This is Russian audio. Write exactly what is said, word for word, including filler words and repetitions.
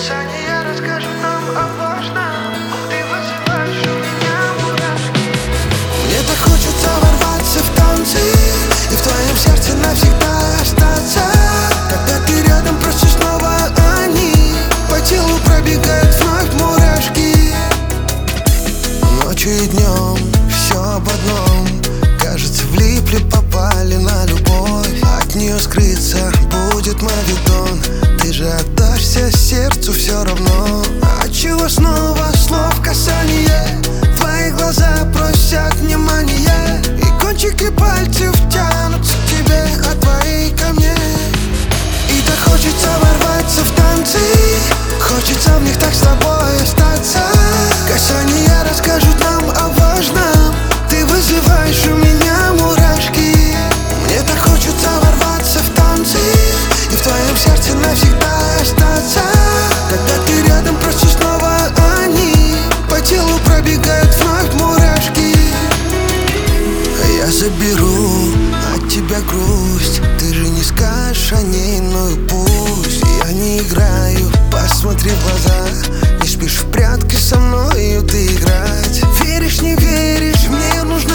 Касания расскажут нам о важном. Ты вызываешь у меня мурашки. Мне так хочется ворваться в танцы и в твоем сердце навсегда остаться. Когда ты рядом, просто снова они по телу пробегают вновь мурашки. Ночью и днем все об одном. Кажется, влипли, попали на любовь. От нее скрыться будет мавитон. Ты же отдашься сердцу все равно. Отчего снова слов касание? Твои глаза просят внимания, и кончики пальцев тянутся к тебе, а твои ко мне. И так хочется ворваться в танцы, хочется в них так с тобой остаться. Касания расскажут нам о важном. Ты вызываешь у меня мурашки. Мне так хочется ворваться в танцы и в твоем сердце навсегда остаться. Когда ты рядом, просто снова они по телу пробегают вновь мурашки. Я заберу от тебя грусть. Ты же не скажешь о ней, ну и пусть. Я не играю, посмотри в глаза. Не спишь в прятки со мною ты играть. Веришь, не веришь, мне нужно